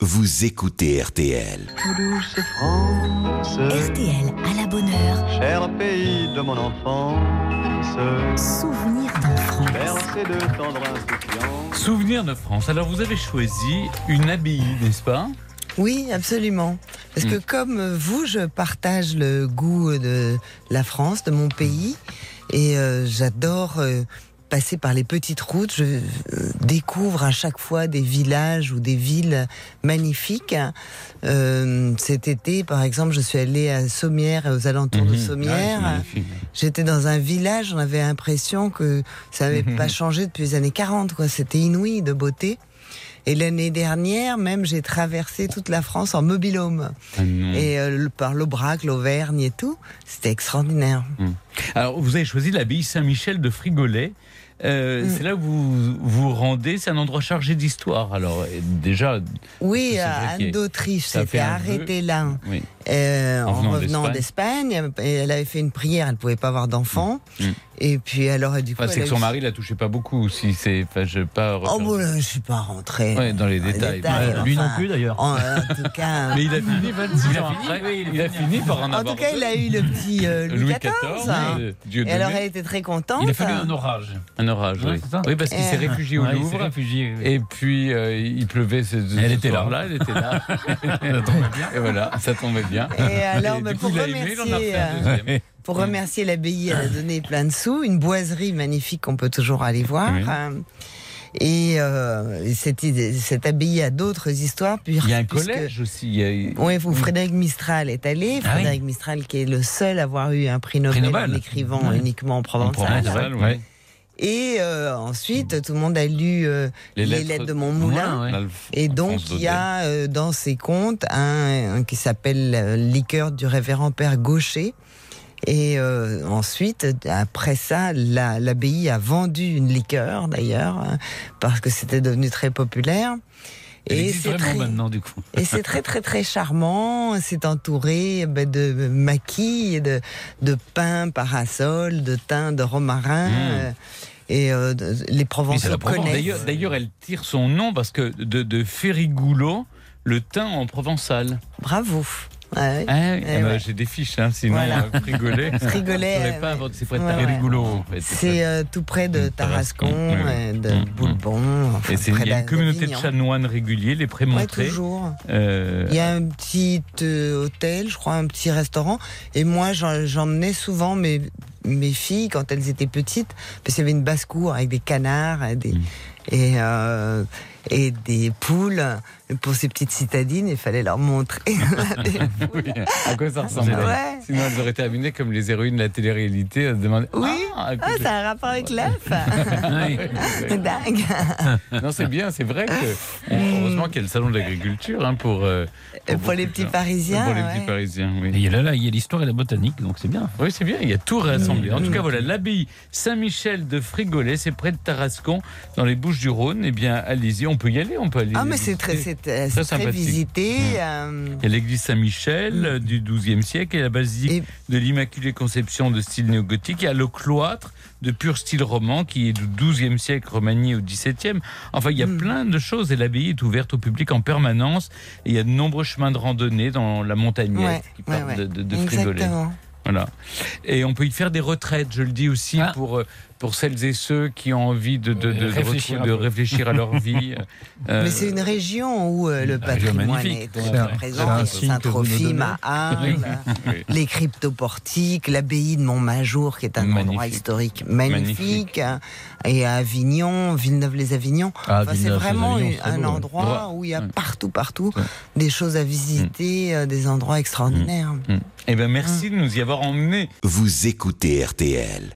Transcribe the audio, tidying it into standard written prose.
Vous écoutez RTL. Douce France, RTL à la bonne heure. cher pays de mon enfance, Souvenir d'enfance. bercé de tendre insouciance. Souvenir de France. Alors vous avez choisi une abbaye, n'est-ce pas ? Oui, absolument. Parce que comme vous, je partage le goût de la France, de mon pays. Et j'adore passer par les petites routes. Je découvre à chaque fois des villages ou des villes magnifiques. Cet été, par exemple, je suis allée à Sommières et aux alentours de Sommières. J'étais dans un village, on avait l'impression que ça n'avait pas changé depuis les années 40. C'était inouï de beauté. Et l'année dernière, même, j'ai traversé toute la France en mobil-home. Et par l'Aubrac, l'Auvergne et tout. C'était extraordinaire. Alors, vous avez choisi l'abbaye Saint-Michel de Frigolet. C'est là où vous vous rendez. C'est un endroit chargé d'histoire. Alors, déjà... Oui, Anne d'Autriche ça s'était fait un arrêtée là. Oui. En revenant d'Espagne. Et elle avait fait une prière, elle ne pouvait pas avoir d'enfant. Et puis alors, du coup... c'est que son mari ne la touchait pas beaucoup. Si c'est, je pas Oh, bon, je ne suis pas rentrée dans les détails. Lui non plus, d'ailleurs. En tout cas... Mais il a fini 26 ans après. Il a fini par en avoir. En tout cas, il a eu le petit Louis XIV. Et alors, elle était très contente. Il a fallu un orage. Un orage, oui. C'est ça. Oui, parce qu'il s'est réfugié au Ouais, il Louvre. s'est réfugié, oui. Et puis, il pleuvait. Elle était là. Elle était là. Ça tombait bien. Et voilà, ça tombait bien. Et alors, du coup, il a aimé, il en a refait un deuxième. pour remercier l'abbaye, elle a donné plein de sous. Une boiserie magnifique qu'on peut toujours aller voir. Oui. Et cette abbaye a d'autres histoires. Il y a un collège aussi. Oui, Frédéric Mistral est allé. Frédéric Mistral qui est le seul à avoir eu un prix Nobel en écrivant uniquement en provençal. Oui. Et ensuite, tout le monde a lu les lettres de mon moulin. Ouais. Et donc, il y a dans ses contes un qui s'appelle Liqueur du révérend Père Gaucher. Et ensuite, après ça, l'abbaye a vendu une liqueur, d'ailleurs, parce que c'était devenu très populaire. Et c'est vraiment maintenant, du coup. Et c'est très, très, très charmant. C'est entouré de maquis, de pins, parasols, de thym, de romarin. Et les Provençaux connaissent. D'ailleurs, elle tire son nom parce que de Férigoulot, le thym en provençal. Bravo. Ouais. J'ai des fiches, sinon voilà. Frigolet. Frigolet, c'est près de Férigoulot. En fait. C'est tout près de Tarascon, de Boulbon. Enfin, et il y a une communauté de chanoines réguliers, les Prémontrés. Oui, toujours. Il y a un petit hôtel, je crois, un petit restaurant. Et moi, j'emmenais souvent mes filles quand elles étaient petites, parce qu'il y avait une basse-cour avec des canards et des poules. Pour ces petites citadines, il fallait leur montrer. Oui, à quoi ça ressemblait. Sinon, elles auraient terminé comme les héroïnes de la télé-réalité. Elles se demandaient. Oui, ça a un rapport avec l'œuf. C'est dingue. Non, c'est bien, c'est vrai que. Heureusement qu'il y a le salon de l'agriculture pour les petits Parisiens. Pour les petits Parisiens, oui. Et il y a l'histoire et la botanique, donc c'est bien. Oui, c'est bien, il y a tout rassemblé. En tout cas, voilà, l'abbaye Saint-Michel de Frigolet, c'est près de Tarascon, dans les Bouches-du-Rhône. Eh bien, allez-y, on peut y aller, on peut aller. Ah, mais c'est très visité. Il y a l'église Saint-Michel du XIIe siècle et la basilique de l'Immaculée Conception de style néo-gothique. Il y a le cloître de pur style roman qui est du XIIe siècle remanié au XVIIe. Enfin, il y a plein de choses et l'abbaye est ouverte au public en permanence. Et il y a de nombreux chemins de randonnée dans la montagnette qui partent de Frigolet. Exactement. Voilà. Et on peut y faire des retraites, je le dis aussi, pour celles et ceux qui ont envie de réfléchir à leur vie. Mais c'est une région où le patrimoine est très présent. Saint-Trophime à Arles, les cryptoportiques, l'abbaye de Montmajour, qui est un endroit historique magnifique. Et à Avignon, Villeneuve-les-Avignon. C'est vraiment un endroit où il y a partout des choses à visiter, des endroits extraordinaires. Eh bien, merci de nous y avoir emmenés. Vous écoutez RTL.